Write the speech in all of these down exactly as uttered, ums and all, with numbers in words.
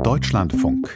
Deutschlandfunk.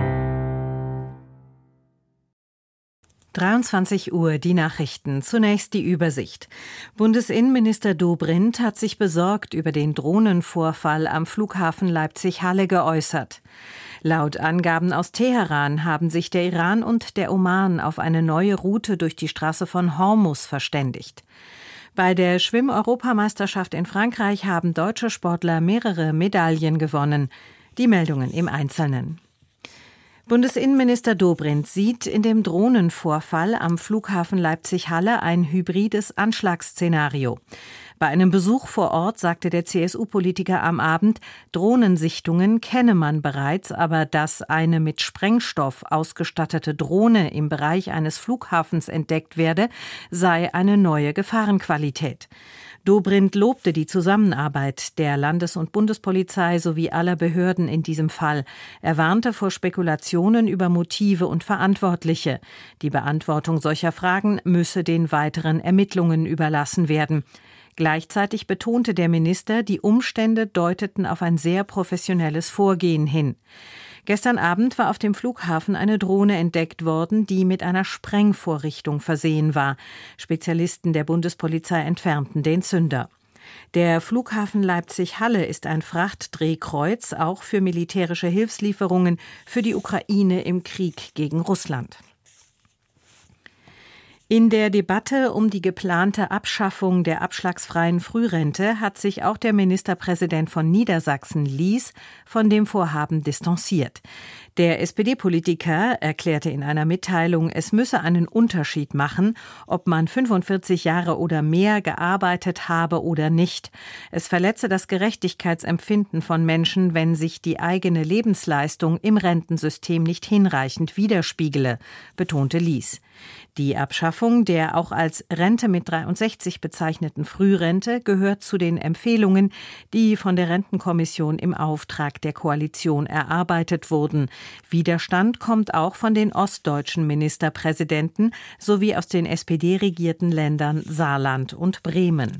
dreiundzwanzig Uhr, die Nachrichten. Zunächst die Übersicht. Bundesinnenminister Dobrindt hat sich besorgt über den Drohnenvorfall am Flughafen Leipzig-Halle geäußert. Laut Angaben aus Teheran haben sich der Iran und der Oman auf eine neue Route durch die Straße von Hormuz verständigt. Bei der Schwimm-Europameisterschaft in Frankreich haben deutsche Sportler mehrere Medaillen gewonnen. Die Meldungen im Einzelnen. Bundesinnenminister Dobrindt sieht in dem Drohnenvorfall am Flughafen Leipzig-Halle ein hybrides Anschlagsszenario. Bei einem Besuch vor Ort sagte der C S U-Politiker am Abend, Drohnensichtungen kenne man bereits, aber dass eine mit Sprengstoff ausgestattete Drohne im Bereich eines Flughafens entdeckt werde, sei eine neue Gefahrenqualität. Dobrindt lobte die Zusammenarbeit der Landes- und Bundespolizei sowie aller Behörden in diesem Fall. Er warnte vor Spekulationen über Motive und Verantwortliche. Die Beantwortung solcher Fragen müsse den weiteren Ermittlungen überlassen werden. Gleichzeitig betonte der Minister, die Umstände deuteten auf ein sehr professionelles Vorgehen hin. Gestern Abend war auf dem Flughafen eine Drohne entdeckt worden, die mit einer Sprengvorrichtung versehen war. Spezialisten der Bundespolizei entfernten den Zünder. Der Flughafen Leipzig-Halle ist ein Frachtdrehkreuz, auch für militärische Hilfslieferungen für die Ukraine im Krieg gegen Russland. In der Debatte um die geplante Abschaffung der abschlagsfreien Frührente hat sich auch der Ministerpräsident von Niedersachsen, Lies, von dem Vorhaben distanziert. Der S P D-Politiker erklärte in einer Mitteilung, es müsse einen Unterschied machen, ob man fünfundvierzig Jahre oder mehr gearbeitet habe oder nicht. Es verletze das Gerechtigkeitsempfinden von Menschen, wenn sich die eigene Lebensleistung im Rentensystem nicht hinreichend widerspiegele, betonte Lies. Die Abschaffung der auch als Rente mit dreiundsechzig bezeichneten Frührente gehört zu den Empfehlungen, die von der Rentenkommission im Auftrag der Koalition erarbeitet wurden. Widerstand kommt auch von den ostdeutschen Ministerpräsidenten sowie aus den S P D-regierten Ländern Saarland und Bremen.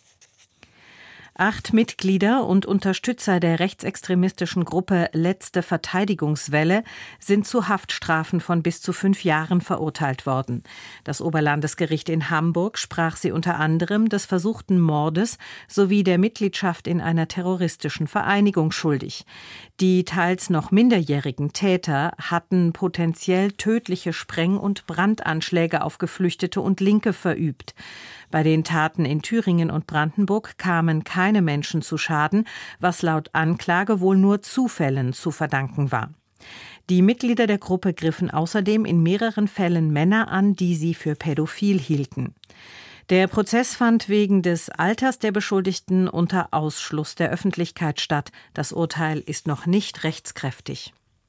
Acht Mitglieder und Unterstützer der rechtsextremistischen Gruppe Letzte Verteidigungswelle sind zu Haftstrafen von bis zu fünf Jahren verurteilt worden. Das Oberlandesgericht in Hamburg sprach sie unter anderem des versuchten Mordes sowie der Mitgliedschaft in einer terroristischen Vereinigung schuldig. Die teils noch minderjährigen Täter hatten potenziell tödliche Spreng- und Brandanschläge auf Geflüchtete und Linke verübt. Bei den Taten in Thüringen und Brandenburg kamen keine Menschen zu Schaden, was laut Anklage wohl nur Zufällen zu verdanken war. Die Mitglieder der Gruppe griffen außerdem in mehreren Fällen Männer an, die sie für pädophil hielten. Der Prozess fand wegen des Alters der Beschuldigten unter Ausschluss der Öffentlichkeit statt. Das Urteil ist noch nicht rechtskräftig.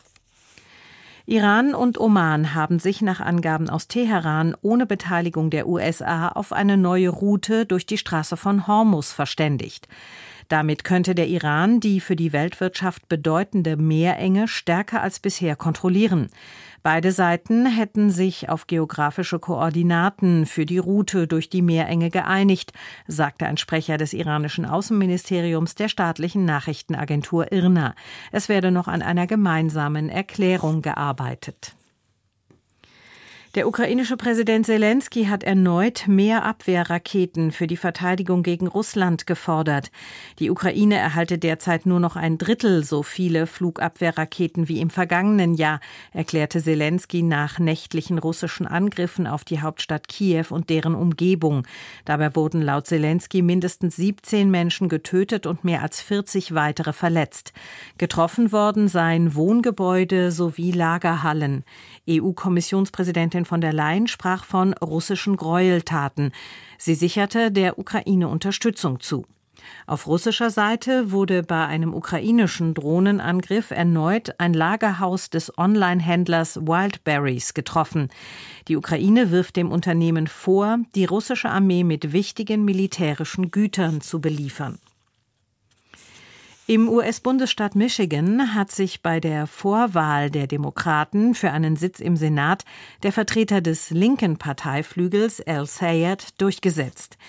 Iran und Oman haben sich nach Angaben aus Teheran ohne Beteiligung der U S A auf eine neue Route durch die Straße von Hormuz verständigt. Damit könnte der Iran die für die Weltwirtschaft bedeutende Meerenge stärker als bisher kontrollieren. Beide Seiten hätten sich auf geografische Koordinaten für die Route durch die Meerenge geeinigt, sagte ein Sprecher des iranischen Außenministeriums der staatlichen Nachrichtenagentur I R N A. Es werde noch an einer gemeinsamen Erklärung gearbeitet. Der ukrainische Präsident Selenskyj hat erneut mehr Abwehrraketen für die Verteidigung gegen Russland gefordert. Die Ukraine erhalte derzeit nur noch ein Drittel so viele Flugabwehrraketen wie im vergangenen Jahr, erklärte Selenskyj nach nächtlichen russischen Angriffen auf die Hauptstadt Kiew und deren Umgebung. Dabei wurden laut Selenskyj mindestens siebzehn Menschen getötet und mehr als vierzig weitere verletzt. Getroffen worden seien Wohngebäude sowie Lagerhallen. E U-Kommissionspräsidentin von der Leyen sprach von russischen Gräueltaten. Sie sicherte der Ukraine Unterstützung zu. Auf russischer Seite wurde bei einem ukrainischen Drohnenangriff erneut ein Lagerhaus des Online-Händlers Wildberries getroffen. Die Ukraine wirft dem Unternehmen vor, die russische Armee mit wichtigen militärischen Gütern zu beliefern. Im U S-Bundesstaat Michigan hat sich bei der Vorwahl der Demokraten für einen Sitz im Senat der Vertreter des linken Parteiflügels Al Sayed durchgesetzt.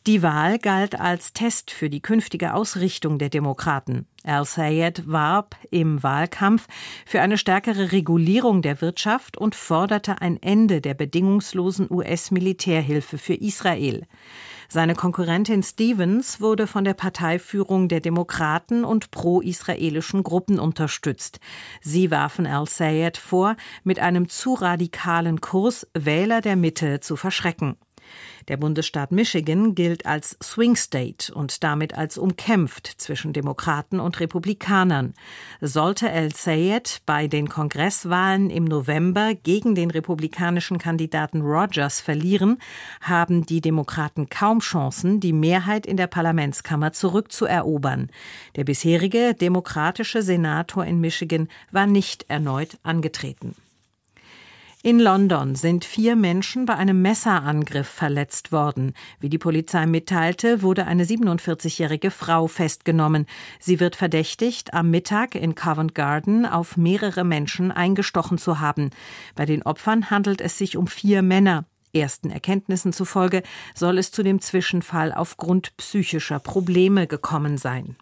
Die Wahl galt als Test für die künftige Ausrichtung der Demokraten. El-Sayed warb im Wahlkampf für eine stärkere Regulierung der Wirtschaft und forderte ein Ende der bedingungslosen U S-Militärhilfe für Israel. Seine Konkurrentin Stevens wurde von der Parteiführung der Demokraten und pro-israelischen Gruppen unterstützt. Sie warfen El-Sayed vor, mit einem zu radikalen Kurs Wähler der Mitte zu verschrecken. Der Bundesstaat Michigan gilt als Swing State und damit als umkämpft zwischen Demokraten und Republikanern. Sollte El-Sayed bei den Kongresswahlen im November gegen den republikanischen Kandidaten Rogers verlieren, haben die Demokraten kaum Chancen, die Mehrheit in der Parlamentskammer zurückzuerobern. Der bisherige demokratische Senator in Michigan war nicht erneut angetreten. In London sind vier Menschen bei einem Messerangriff verletzt worden. Wie die Polizei mitteilte, wurde eine siebenundvierzigjährige Frau festgenommen. Sie wird verdächtigt, am Mittag in Covent Garden auf mehrere Menschen eingestochen zu haben. Bei den Opfern handelt es sich um vier Männer. Ersten Erkenntnissen zufolge soll es zu dem Zwischenfall aufgrund psychischer Probleme gekommen sein.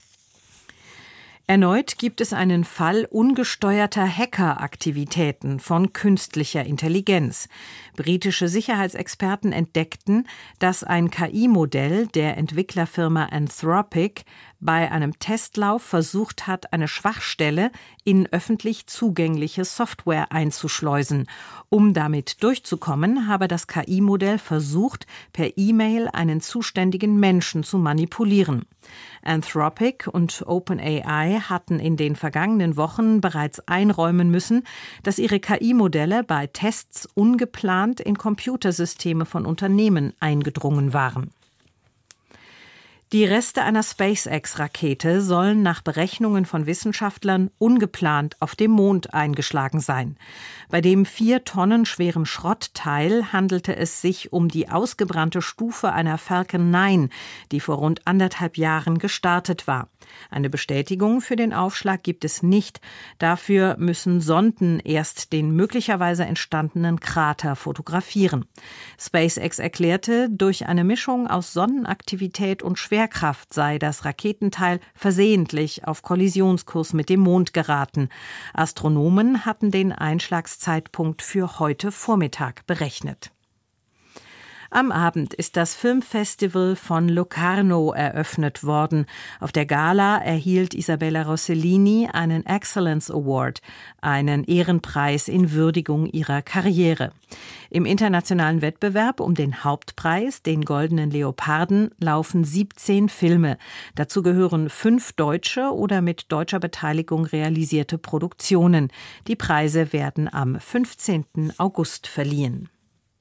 Erneut gibt es einen Fall ungesteuerter Hackeraktivitäten von künstlicher Intelligenz. Britische Sicherheitsexperten entdeckten, dass ein K I-Modell der Entwicklerfirma Anthropic bei einem Testlauf versucht hat, eine Schwachstelle in öffentlich zugängliche Software einzuschleusen. Um damit durchzukommen, habe das K I-Modell versucht, per E-Mail einen zuständigen Menschen zu manipulieren. Anthropic und OpenAI hatten in den vergangenen Wochen bereits einräumen müssen, dass ihre K I-Modelle bei Tests ungeplant in Computersysteme von Unternehmen eingedrungen waren. Die Reste einer SpaceX-Rakete sollen nach Berechnungen von Wissenschaftlern ungeplant auf dem Mond eingeschlagen sein. Bei dem vier Tonnen schweren Schrottteil handelte es sich um die ausgebrannte Stufe einer Falcon neun, die vor rund anderthalb Jahren gestartet war. Eine Bestätigung für den Aufschlag gibt es nicht. Dafür müssen Sonden erst den möglicherweise entstandenen Krater fotografieren. SpaceX erklärte, durch eine Mischung aus Sonnenaktivität und Schwerkraft sei das Raketenteil versehentlich auf Kollisionskurs mit dem Mond geraten. Astronomen hatten den Einschlagszeitpunkt für heute Vormittag berechnet. Am Abend ist das Filmfestival von Locarno eröffnet worden. Auf der Gala erhielt Isabella Rossellini einen Excellence Award, einen Ehrenpreis in Würdigung ihrer Karriere. Im internationalen Wettbewerb um den Hauptpreis, den Goldenen Leoparden, laufen siebzehn Filme. Dazu gehören fünf deutsche oder mit deutscher Beteiligung realisierte Produktionen. Die Preise werden am fünfzehnten August verliehen.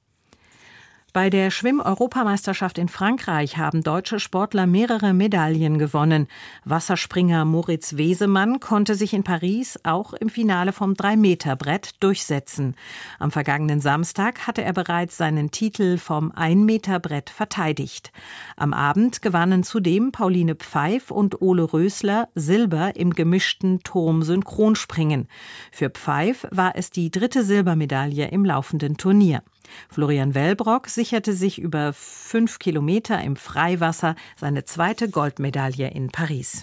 Bei der Schwimm-Europameisterschaft in Frankreich haben deutsche Sportler mehrere Medaillen gewonnen. Wasserspringer Moritz Wesemann konnte sich in Paris auch im Finale vom drei Meter Brett durchsetzen. Am vergangenen Samstag hatte er bereits seinen Titel vom ein Meter Brett verteidigt. Am Abend gewannen zudem Pauline Pfeif und Ole Rösler Silber im gemischten Turm-Synchronspringen. Für Pfeif war es die dritte Silbermedaille im laufenden Turnier. Florian Wellbrock sicherte sich über fünf Kilometer im Freiwasser seine zweite Goldmedaille in Paris.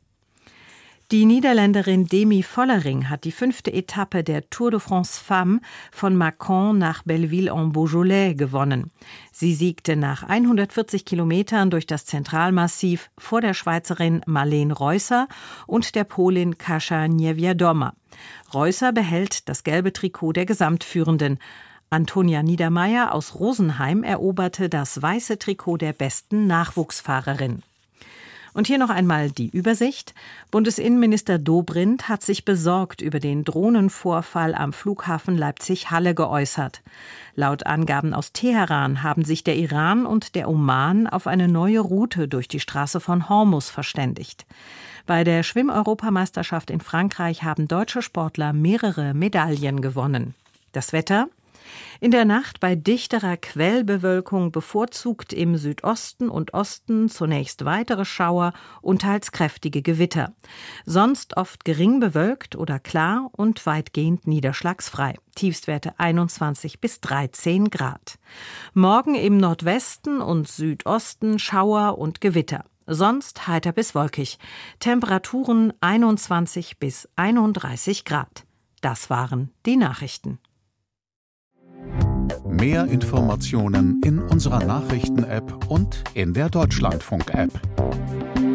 Die Niederländerin Demi Vollering hat die fünfte Etappe der Tour de France Femmes von Mâcon nach Belleville-en-Beaujolais gewonnen. Sie siegte nach hundertvierzig Kilometern durch das Zentralmassiv vor der Schweizerin Marleen Reusser und der Polin Kasia Niewiadoma. Reusser behält das gelbe Trikot der Gesamtführenden. Antonia Niedermeyer aus Rosenheim eroberte das weiße Trikot der besten Nachwuchsfahrerin. Und hier noch einmal die Übersicht. Bundesinnenminister Dobrindt hat sich besorgt über den Drohnenvorfall am Flughafen Leipzig-Halle geäußert. Laut Angaben aus Teheran haben sich der Iran und der Oman auf eine neue Route durch die Straße von Hormuz verständigt. Bei der Schwimm-Europameisterschaft in Frankreich haben deutsche Sportler mehrere Medaillen gewonnen. Das Wetter: In der Nacht bei dichterer Quellbewölkung bevorzugt im Südosten und Osten zunächst weitere Schauer und teils kräftige Gewitter. Sonst oft gering bewölkt oder klar und weitgehend niederschlagsfrei. Tiefstwerte einundzwanzig bis dreizehn Grad. Morgen im Nordwesten und Südosten Schauer und Gewitter. Sonst heiter bis wolkig. Temperaturen einundzwanzig bis einunddreißig Grad. Das waren die Nachrichten. Mehr Informationen in unserer Nachrichten-App und in der Deutschlandfunk-App.